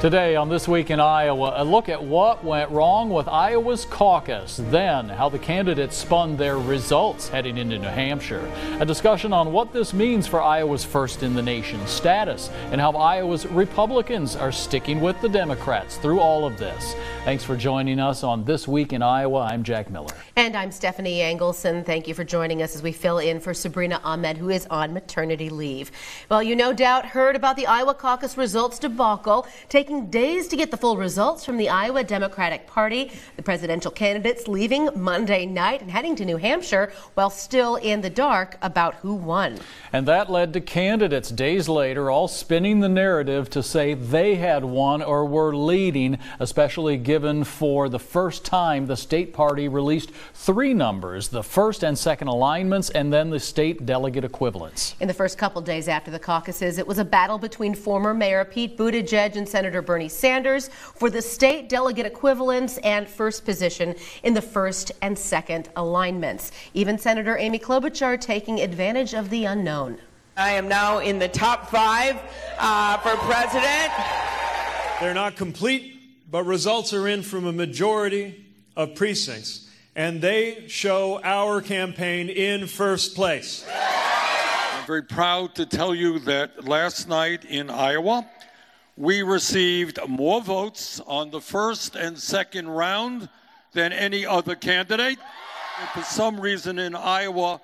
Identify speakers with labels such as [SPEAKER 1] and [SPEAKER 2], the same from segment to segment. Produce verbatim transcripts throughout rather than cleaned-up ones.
[SPEAKER 1] Today on This Week in Iowa, a look at what went wrong with Iowa's caucus, then how the candidates spun their results heading into New Hampshire, a discussion on what this means for Iowa's first in the nation status, and how Iowa's Republicans are sticking with the Democrats through all of this. Thanks for joining us on This Week in Iowa. I'm Jack Miller.
[SPEAKER 2] And I'm Stephanie Engelson. Thank you for joining us as we fill in for Sabrina Ahmed, who is on maternity leave. Well, you no doubt heard about the Iowa caucus results debacle, taking days to get the full results from the Iowa Democratic Party. The presidential candidates leaving Monday night and heading to New Hampshire while still in the dark about who won.
[SPEAKER 1] And that led to candidates days later all spinning the narrative to say they had won or were leading, especially given for the first time the state party released three numbers, the first and second alignments and then the state delegate equivalents.
[SPEAKER 2] In the first couple days after the caucuses, it was a battle between former Mayor Pete Buttigieg and Senator Bernie Sanders for the state delegate equivalents and first position in the first and second alignments. Even Senator Amy Klobuchar taking advantage of the unknown.
[SPEAKER 3] I am now in the top five uh, for president.
[SPEAKER 4] They're not complete, but results are in from a majority of precincts, and they show our campaign in first place.
[SPEAKER 5] I'm very proud to tell you that last night in Iowa, we received more votes on the first and second round than any other candidate. And for some reason in Iowa,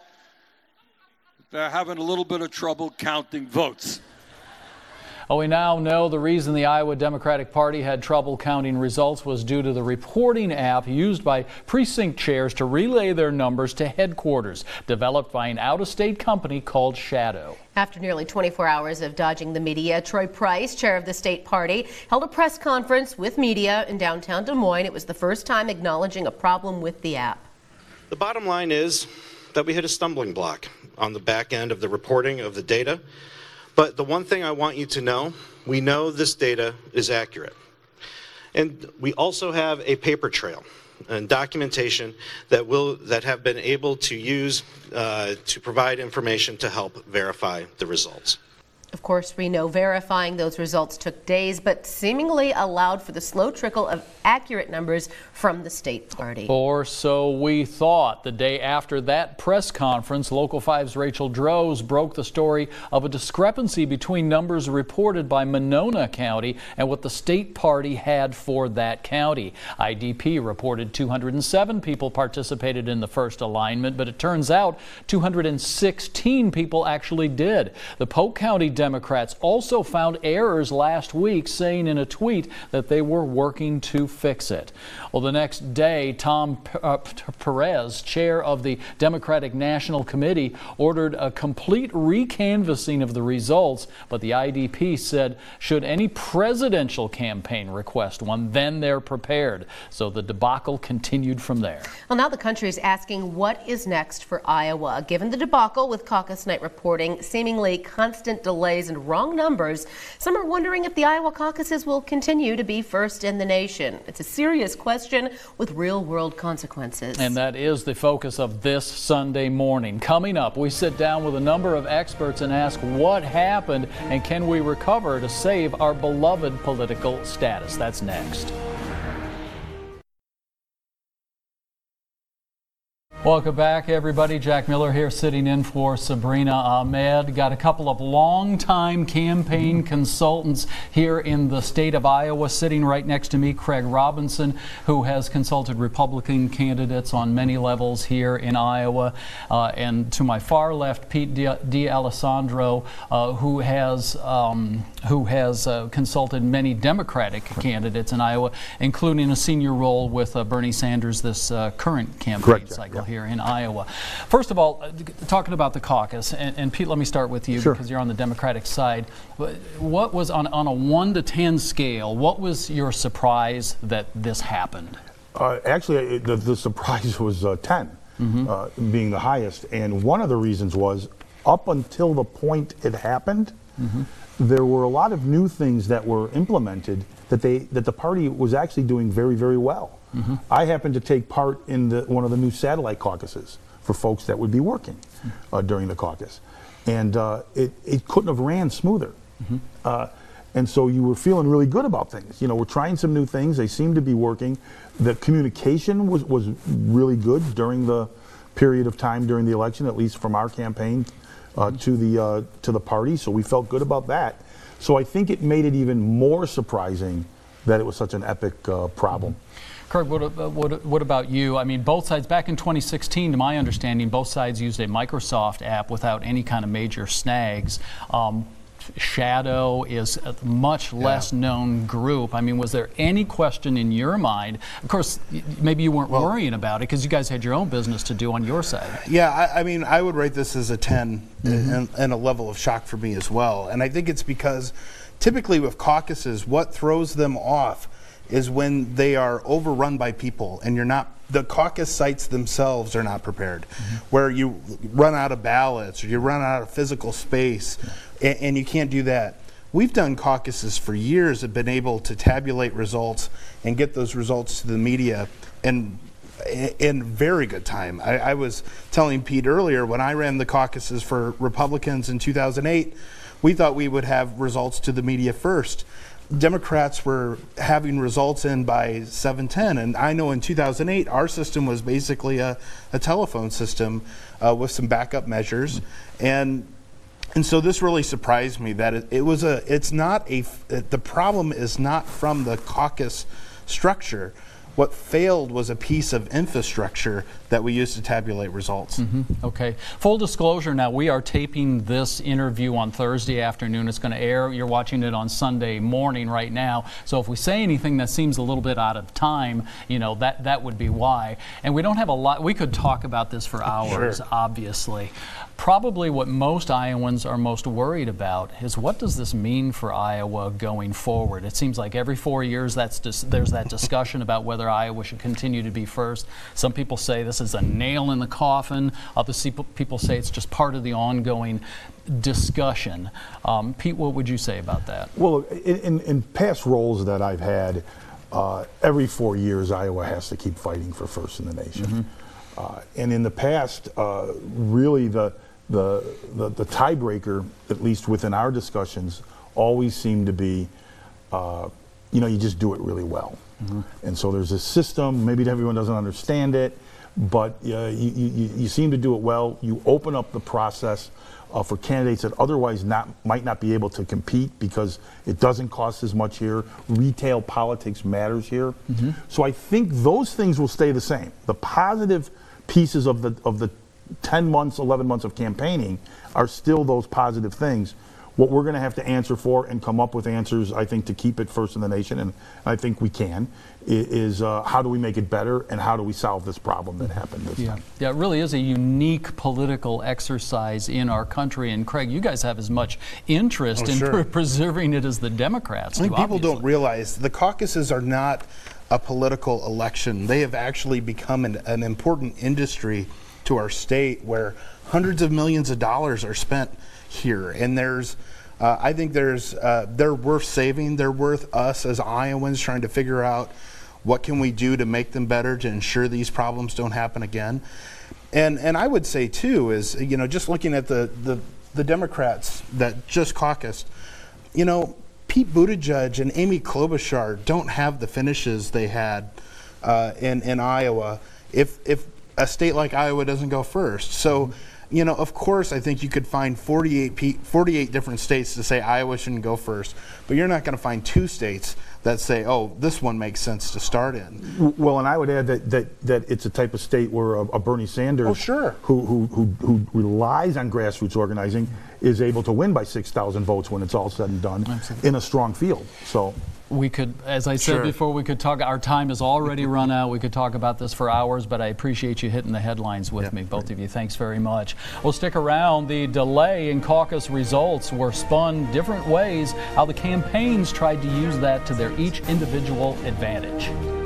[SPEAKER 5] they're having a little bit of trouble counting votes.
[SPEAKER 1] Well, we now know the reason the Iowa Democratic Party had trouble counting results was due to the reporting app used by precinct chairs to relay their numbers to headquarters, developed by an out-of-state company called Shadow.
[SPEAKER 2] After nearly twenty-four hours of dodging the media, Troy Price, chair of the state party, held a press conference with media in downtown Des Moines. It was the first time acknowledging a problem with the app.
[SPEAKER 6] The bottom line is that we hit a stumbling block on the back end of the reporting of the data. But the one thing I want you to know, we know this data is accurate. And we also have a paper trail and documentation that will that have been able to use uh, to provide information to help verify the results.
[SPEAKER 2] Of course, we know verifying those results took days, but seemingly allowed for the slow trickle of accurate numbers from the state party.
[SPEAKER 1] Or so we thought. The day after that press conference, Local five's Rachel Droz broke the story of a discrepancy between numbers reported by Monona County and what the state party had for that county. I D P reported two hundred seven people participated in the first alignment, but it turns out two hundred sixteen people actually did. The Polk County Democrats also found errors last week, saying in a tweet that they were working to fix it. Well, the next day, Tom Perez, chair of the Democratic National Committee, ordered a complete recanvassing of the results, but the I D P said should any presidential campaign request one, then they're prepared. So the debacle continued from there.
[SPEAKER 2] Well, now the country is asking what is next for Iowa. Given the debacle with caucus night reporting, seemingly constant delays and wrong numbers, some are wondering if the Iowa caucuses will continue to be first in the nation. It's a serious question with real-world consequences.
[SPEAKER 1] And that is the focus of this Sunday morning. Coming up, we sit down with a number of experts and ask what happened and can we recover to save our beloved political status. That's next. Welcome back, everybody. Jack Miller here, sitting in for Sabrina Ahmed. Got a couple of longtime campaign consultants here in the state of Iowa. Sitting right next to me, Craig Robinson, who has consulted Republican candidates on many levels here in Iowa. Uh, and to my far left, Pete D'Alessandro, uh, who has um, who has uh, consulted many Democratic candidates in Iowa, including a senior role with uh, Bernie Sanders this uh, current campaign Correct, cycle. Yeah. Here in Iowa. First of all, uh, talking about the caucus, and, and Pete, let me start with you sure. because you're on the Democratic side. What was on, on a one to ten scale, what was your surprise that this happened?
[SPEAKER 7] Uh, actually, the, the surprise was uh, ten, mm-hmm. uh, being the highest. And one of the reasons was up until the point it happened, mm-hmm. there were a lot of new things that were implemented that they that the party was actually doing very, very well. Mm-hmm. I happened to take part in the, one of the new satellite caucuses for folks that would be working uh, during the caucus. And uh, it, it couldn't have ran smoother. Mm-hmm. uh, And so you were feeling really good about things. You know, we're trying some new things. They seem to be working. The communication was, was really good during the period of time during the election, at least from our campaign uh, to the uh, to the party. So we felt good about that. So I think it made it even more surprising that it was such an epic uh, problem.
[SPEAKER 1] Craig, what, what, what about you? I mean, both sides, back in twenty sixteen, to my understanding, both sides used a Microsoft app without any kind of major snags. Um, Shadow is a much less yeah. known group. I mean, was there any question in your mind? Of course, maybe you weren't well, worrying about it because you guys had your own business to do on your side.
[SPEAKER 8] Yeah, I, I mean, I would rate this as a ten mm-hmm. and, and a level of shock for me as well. And I think it's because typically with caucuses, what throws them off is when they are overrun by people and you're not, the caucus sites themselves are not prepared, mm-hmm. where you run out of ballots or you run out of physical space, yeah. and, and you can't do that. We've done caucuses for years, have been able to tabulate results and get those results to the media in, in very good time. I, I was telling Pete earlier, when I ran the caucuses for Republicans in two thousand eight, we thought we would have results to the media first. Democrats were having results in by seven ten, and I know in two thousand eight our system was basically a, a telephone system uh, with some backup measures, and and so this really surprised me that it, it was a it's not a the problem is not from the caucus structure. What failed was a piece of infrastructure that we used to tabulate results.
[SPEAKER 1] Mm-hmm. Okay. Full disclosure now, we are taping this interview on Thursday afternoon. It's going to air. You're watching it on Sunday morning right now. So if we say anything that seems a little bit out of time, you know, that, that would be why. And we don't have a lot. We could talk about this for hours, sure. obviously. Probably what most Iowans are most worried about is what does this mean for Iowa going forward? It seems like every four years that's dis- there's that discussion about whether Iowa should continue to be first. Some people say this is a nail in the coffin. Other people say it's just part of the ongoing discussion. Um, Pete, what would you say about that?
[SPEAKER 7] Well, in, in past roles that I've had, uh, every four years Iowa has to keep fighting for first in the nation. Mm-hmm. Uh, and in the past, uh, really the The, the, the tiebreaker, at least within our discussions, always seemed to be, uh, you know, you just do it really well. Mm-hmm. And so there's a system, maybe everyone doesn't understand it, but uh, you, you, you seem to do it well. You open up the process uh, for candidates that otherwise not might not be able to compete because it doesn't cost as much here. Retail politics matters here. Mm-hmm. So I think those things will stay the same. The positive pieces of the of the ten months, eleven months of campaigning are still those positive things. What we're going to have to answer for and come up with answers, I think, to keep it first in the nation, and I think we can, is uh, how do we make it better and how do we solve this problem that happened this
[SPEAKER 1] yeah.
[SPEAKER 7] time.
[SPEAKER 1] Yeah, it really is a unique political exercise in our country, and Craig, you guys have as much interest
[SPEAKER 8] oh,
[SPEAKER 1] in
[SPEAKER 8] sure.
[SPEAKER 1] pre- preserving it as the Democrats
[SPEAKER 8] I think
[SPEAKER 1] do,
[SPEAKER 8] people
[SPEAKER 1] obviously.
[SPEAKER 8] don't realize the caucuses are not a political election. They have actually become an, an important industry to our state where hundreds of millions of dollars are spent here, and there's uh, I think there's uh, they're worth saving. They're worth us as Iowans trying to figure out what can we do to make them better to ensure these problems don't happen again. And and I would say too is, you know, just looking at the the, the Democrats that just caucused, you know, Pete Buttigieg and Amy Klobuchar don't have the finishes they had uh, in in Iowa if if a state like Iowa doesn't go first. So, you know, of course, I think you could find forty-eight, P- forty-eight different states to say Iowa shouldn't go first, but you're not going to find two states that say, oh, this one makes sense to start in.
[SPEAKER 7] Well, and I would add that that, that it's a type of state where a, a Bernie Sanders,
[SPEAKER 8] oh, sure.
[SPEAKER 7] who, who, who, who relies on grassroots organizing, is able to win by six thousand votes when it's all said and done. Absolutely. In a strong field. So.
[SPEAKER 1] We could, as I said
[SPEAKER 8] sure.
[SPEAKER 1] before, we could talk, our time has already run out. We could talk about this for hours, but I appreciate you hitting the headlines with yeah. me, both of you. Thanks very much. We'll stick around. The delay in caucus results were spun different ways, how the campaigns tried to use that to their each individual advantage.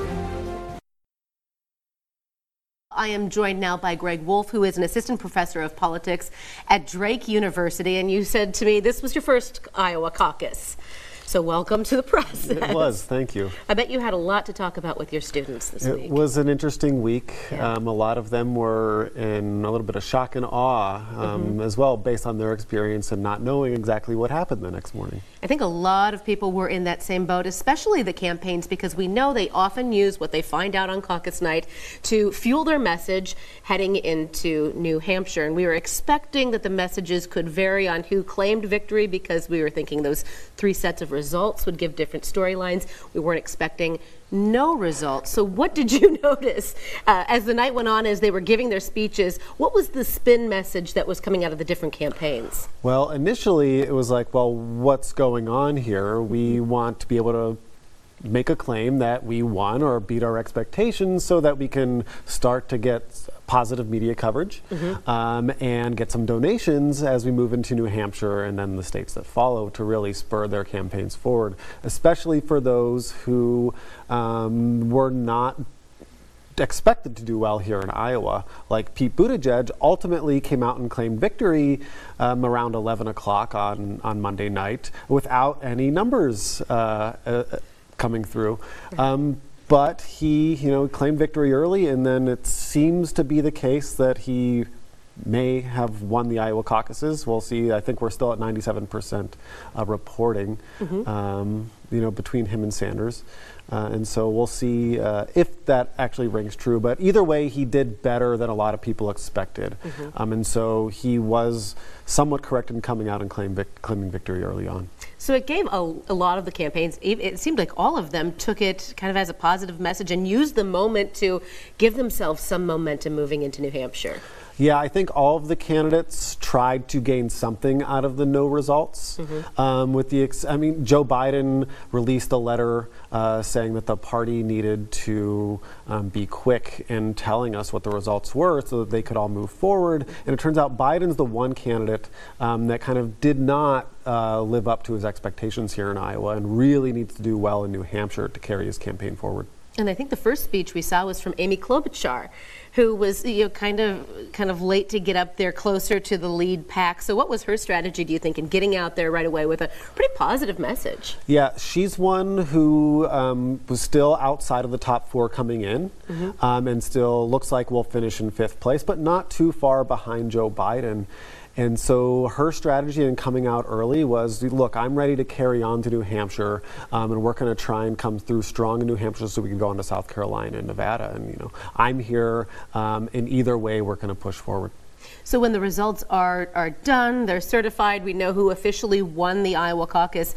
[SPEAKER 2] I am joined now by Greg Wolf, who is an assistant professor of politics at Drake University. And you said to me, this was your first Iowa caucus. So welcome to the process.
[SPEAKER 9] It was, thank you.
[SPEAKER 2] I bet you had a lot to talk about with your students this
[SPEAKER 9] it
[SPEAKER 2] week.
[SPEAKER 9] It was an interesting week.
[SPEAKER 2] Yeah.
[SPEAKER 9] Um, a lot of them were in a little bit of shock and awe um, mm-hmm. as well, based on their experience and not knowing exactly what happened the next morning.
[SPEAKER 2] I think a lot of people were in that same boat, especially the campaigns, because we know they often use what they find out on caucus night to fuel their message heading into New Hampshire. And we were expecting that the messages could vary on who claimed victory, because we were thinking those three sets of results would give different storylines. We weren't expecting no results. So what did you notice uh, as the night went on, as they were giving their speeches? What was the spin message that was coming out of the different campaigns?
[SPEAKER 9] Well, initially it was like, well, what's going on here? We want to be able to make a claim that we won or beat our expectations so that we can start to get positive media coverage mm-hmm. um, and get some donations as we move into New Hampshire and then the states that follow to really spur their campaigns forward, especially for those who um, were not expected to do well here in Iowa. Like Pete Buttigieg ultimately came out and claimed victory um, around eleven o'clock on, on Monday night without any numbers uh, uh, coming through. Um, but he, you know, claimed victory early, and then it seems to be the case that he may have won the Iowa caucuses. We'll see. I think we're still at ninety-seven percent uh, reporting, mm-hmm. um, you know, between him and Sanders. Uh, and so we'll see uh, if that actually rings true. But either way, he did better than a lot of people expected. Mm-hmm. Um, and so he was somewhat correct in coming out and claim vic- claiming victory early on.
[SPEAKER 2] So it gave a, a lot of the campaigns, it seemed like all of them took it kind of as a positive message and used the moment to give themselves some momentum moving into New Hampshire.
[SPEAKER 9] Yeah, I think all of the candidates tried to gain something out of the no results. Mm-hmm. Um, with the, ex- I mean, Joe Biden released a letter uh, saying that the party needed to um, be quick in telling us what the results were so that they could all move forward. And it turns out Biden's the one candidate um, that kind of did not uh, live up to his expectations here in Iowa and really needs to do well in New Hampshire to carry his campaign forward.
[SPEAKER 2] And I think the first speech we saw was from Amy Klobuchar, who was, you know, kind of kind of late to get up there closer to the lead pack. So what was her strategy, do you think, in getting out there right away with a pretty positive message?
[SPEAKER 9] Yeah, she's one who um, was still outside of the top four coming in, mm-hmm. um, and still looks like we'll finish in fifth place, but not too far behind Joe Biden. And so her strategy in coming out early was, look, I'm ready to carry on to New Hampshire, um, and we're going to try and come through strong in New Hampshire so we can go into South Carolina and Nevada. And, you know, I'm here, um, in either way, we're going to push forward.
[SPEAKER 2] So when the results are, are done, they're certified, we know who officially won the Iowa caucus.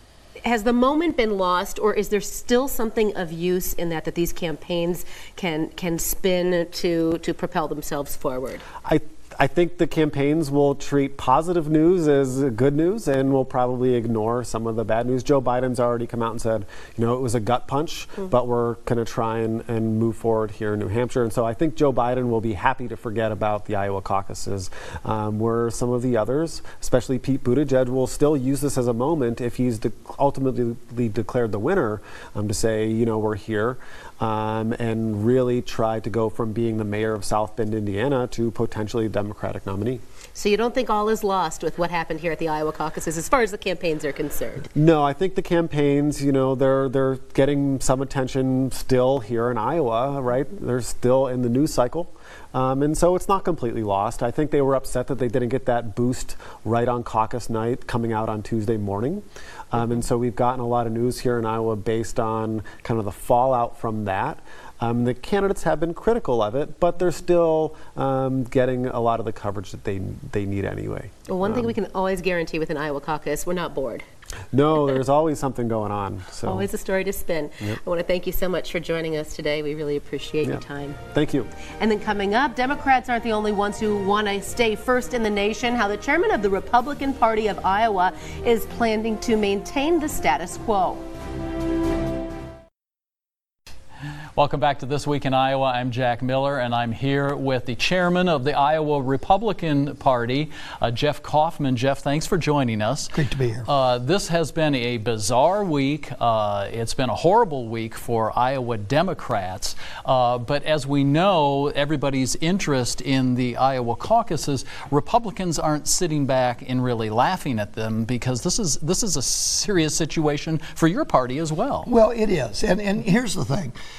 [SPEAKER 2] Has the moment been lost, or is there still something of use in that that these campaigns can can spin to to propel themselves forward?
[SPEAKER 9] I I think the campaigns will treat positive news as good news and will probably ignore some of the bad news. Joe Biden's already come out and said, you know, it was a gut punch, mm-hmm. but we're going to try and, and move forward here in New Hampshire. And so I think Joe Biden will be happy to forget about the Iowa caucuses, um, where some of the others, especially Pete Buttigieg, will still use this as a moment if he's de- ultimately declared the winner, um, to say, you know, we're here. Um, and really try to go from being the mayor of South Bend, Indiana, to potentially a Democratic nominee.
[SPEAKER 2] So you don't think all is lost with what happened here at the Iowa caucuses as far as the campaigns are concerned?
[SPEAKER 9] No, I think the campaigns, you know, they're they're getting some attention still here in Iowa, right? They're still in the news cycle. Um, and so it's not completely lost. I think they were upset that they didn't get that boost right on caucus night coming out on Tuesday morning. Um, and so we've gotten a lot of news here in Iowa based on kind of the fallout from that. Um, the candidates have been critical of it, but they're still um, getting a lot of the coverage that they they need anyway.
[SPEAKER 2] Well, one
[SPEAKER 9] um,
[SPEAKER 2] thing we can always guarantee with an Iowa caucus, we're not bored.
[SPEAKER 9] No, there's always something going on. So.
[SPEAKER 2] Always a story to spin. Yep. I want to thank you so much for joining us today. We really appreciate yep. your time.
[SPEAKER 9] Thank you.
[SPEAKER 2] And then coming up, Democrats aren't the only ones who want to stay first in the nation. How the chairman of the Republican Party of Iowa is planning to maintain the status quo.
[SPEAKER 1] Welcome back to This Week in Iowa. I'm Jack Miller, and I'm here with the chairman of the Iowa Republican Party, uh, Jeff Kaufman. Jeff, thanks for joining us.
[SPEAKER 10] Great to be here.
[SPEAKER 1] Uh, this has been a bizarre week. Uh, it's been a horrible week for Iowa Democrats. Uh, but as we know, everybody's interest in the Iowa caucuses, Republicans aren't sitting back and really laughing at them, because this is this is a serious situation for your party as well.
[SPEAKER 10] Well, it is. And, and here's the thing.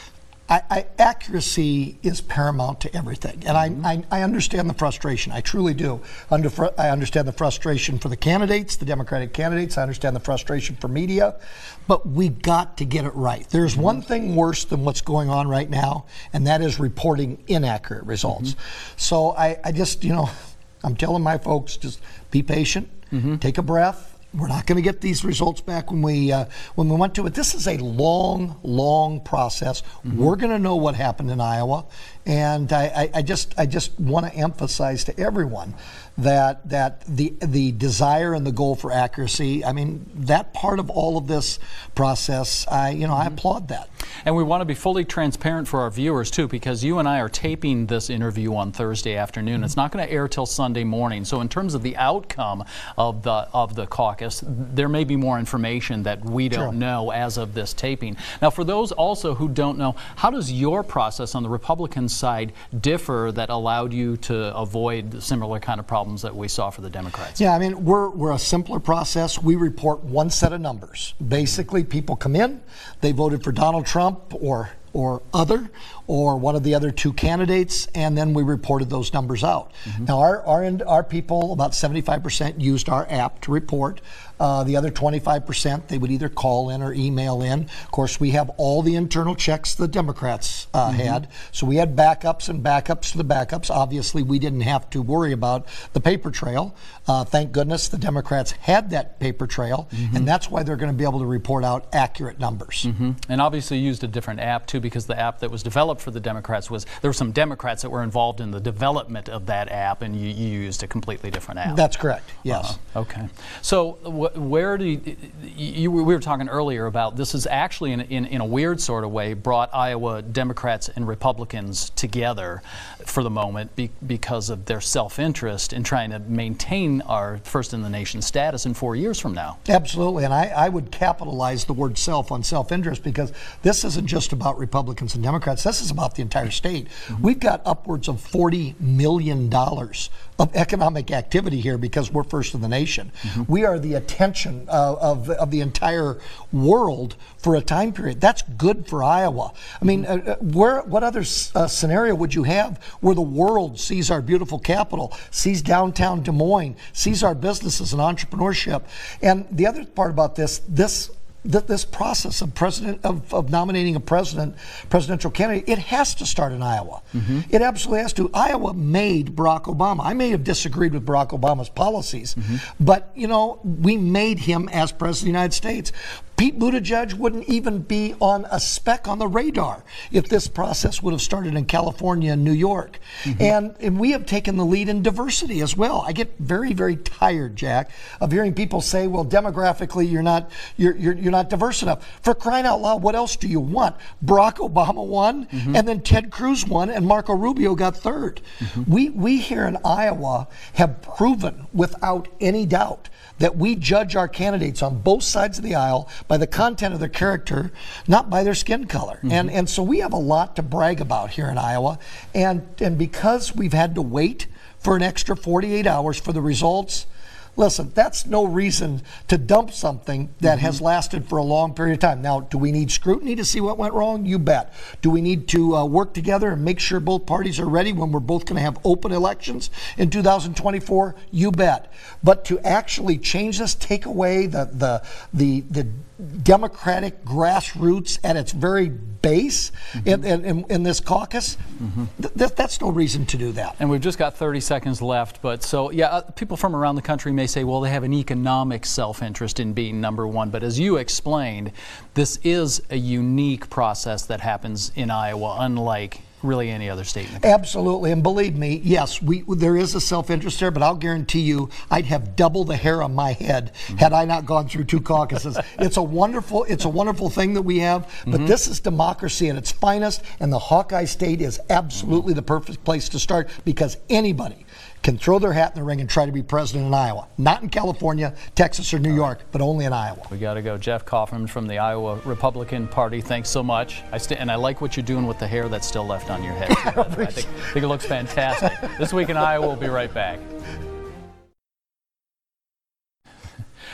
[SPEAKER 10] I, I, accuracy is paramount to everything, and mm-hmm. I, I, I understand the frustration. I truly do. Under, I understand the frustration for the candidates, the Democratic candidates. I understand the frustration for media, but we've got to get it right. There's mm-hmm. one thing worse than what's going on right now, and that is reporting inaccurate results. Mm-hmm. So I, I just, you know, I'm telling my folks, just be patient, mm-hmm. take a breath. We're not going to get these results back when we uh, when we went to it. This is a long, long process. Mm-hmm. We're going to know what happened in Iowa, and I, I, I just I just want to emphasize to everyone that that the the desire and the goal for accuracy. I mean, that part of all of this process, I you know mm-hmm. I applaud that.
[SPEAKER 1] And we want to be fully transparent for our viewers too, because you and I are taping this interview on Thursday afternoon. Mm-hmm. It's not going to air till Sunday morning. So in terms of the outcome of the of the caucus, there may be more information that we don't sure. know as of this taping. Now, for those also who don't know, how does your process on the Republican side differ that allowed you to avoid the similar kind of problems that we saw for the Democrats?
[SPEAKER 10] Yeah, I mean, we're we're a simpler process. We report one set of numbers. Basically, people come in, they voted for Donald Trump or or other, or one of the other two candidates, and then we reported those numbers out. Mm-hmm. Now, our, our our people, about seventy-five percent, used our app to report. Uh, the other twenty-five percent, they would either call in or email in. Of course, we have all the internal checks the Democrats uh, mm-hmm. had, so we had backups and backups to the backups. Obviously, we didn't have to worry about the paper trail. Uh, thank goodness the Democrats had that paper trail, mm-hmm. and that's why they're going to be able to report out accurate numbers.
[SPEAKER 1] Mm-hmm. And obviously used a different app, too, because the app that was developed for the Democrats was, there were some Democrats that were involved in the development of that app, and you, you used a completely different app.
[SPEAKER 10] That's correct, yes.
[SPEAKER 1] Uh, okay. So wh- where do you, you, we were talking earlier about this is actually, in, in, in a weird sort of way, brought Iowa Democrats and Republicans together for the moment be, because of their self-interest in trying to maintain our first-in-the-nation status in four years from now.
[SPEAKER 10] Absolutely, and I, I would capitalize the word self on self-interest, because this isn't just about Republicans and Democrats. This is about the entire state. Mm-hmm. We've got upwards of forty million dollars of economic activity here because we're first in the nation. Mm-hmm. We are the attention uh, of, of the entire world for a time period. That's good for Iowa. I mean, uh, where, what other uh, scenario would you have where the world sees our beautiful capital, sees downtown Des Moines, sees our businesses and entrepreneurship? And the other part about this, this That this process of president of, of nominating a president, presidential candidate, it has to start in Iowa. Mm-hmm. It absolutely has to. Iowa made Barack Obama. I may have disagreed with Barack Obama's policies, mm-hmm. but you know, we made him as president of the United States. Pete Buttigieg wouldn't even be on a speck on the radar if this process would have started in California and New York. Mm-hmm. And, and we have taken the lead in diversity as well. I get very, very tired, Jack, of hearing people say, well, demographically, you're not you're you're, you're not diverse enough. For crying out loud, what else do you want? Barack Obama won, mm-hmm. and then Ted Cruz won, and Marco Rubio got third. Mm-hmm. We we here in Iowa have proven without any doubt that we judge our candidates on both sides of the aisle by the content of their character, not by their skin color. Mm-hmm. And and so we have a lot to brag about here in Iowa. And and because we've had to wait for an extra forty-eight hours for the results, listen, that's no reason to dump something that mm-hmm. has lasted for a long period of time. Now, do we need scrutiny to see what went wrong? You bet. Do we need to uh, work together and make sure both parties are ready when we're both going to have open elections in two thousand twenty-four? You bet. But to actually change this, take away the the the, the Democratic grassroots at its very base mm-hmm. in, in, in this caucus, mm-hmm. th- that's no reason to do that.
[SPEAKER 1] And we've just got thirty seconds left. But so, yeah, uh, people from around the country may say, well, they have an economic self-interest in being number one. But as you explained, this is a unique process that happens in Iowa, unlike really any other state in the country.
[SPEAKER 10] Absolutely, and believe me, yes, we there is a self-interest there, but I'll guarantee you I'd have double the hair on my head mm-hmm. had I not gone through two caucuses. It's a wonderful, it's a wonderful thing that we have, but mm-hmm. this is democracy at its finest, and the Hawkeye State is absolutely mm-hmm. the perfect place to start, because anybody can throw their hat in the ring and try to be president in Iowa. Not in California, Texas, or New York, but only in Iowa.
[SPEAKER 1] We got to go. Jeff Kaufman from the Iowa Republican Party, thanks so much. I st- and I like what you're doing with the hair that's still left on your head. I think, I think it looks fantastic. This Week in Iowa, we'll be right back.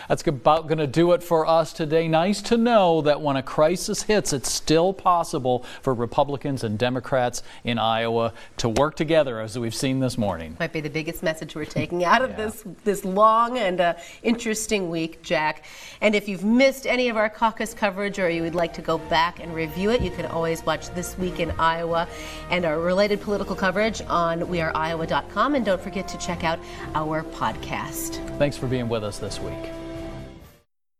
[SPEAKER 1] That's about going to do it for us today. Nice to know that when a crisis hits, it's still possible for Republicans and Democrats in Iowa to work together, as we've seen this morning.
[SPEAKER 2] Might be the biggest message we're taking out of
[SPEAKER 1] Yeah.
[SPEAKER 2] this this long and uh, interesting week, Jack. And if you've missed any of our caucus coverage or you would like to go back and review it, you can always watch This Week in Iowa and our related political coverage on we are iowa dot com. And don't forget to check out our podcast.
[SPEAKER 1] Thanks for being with us this week.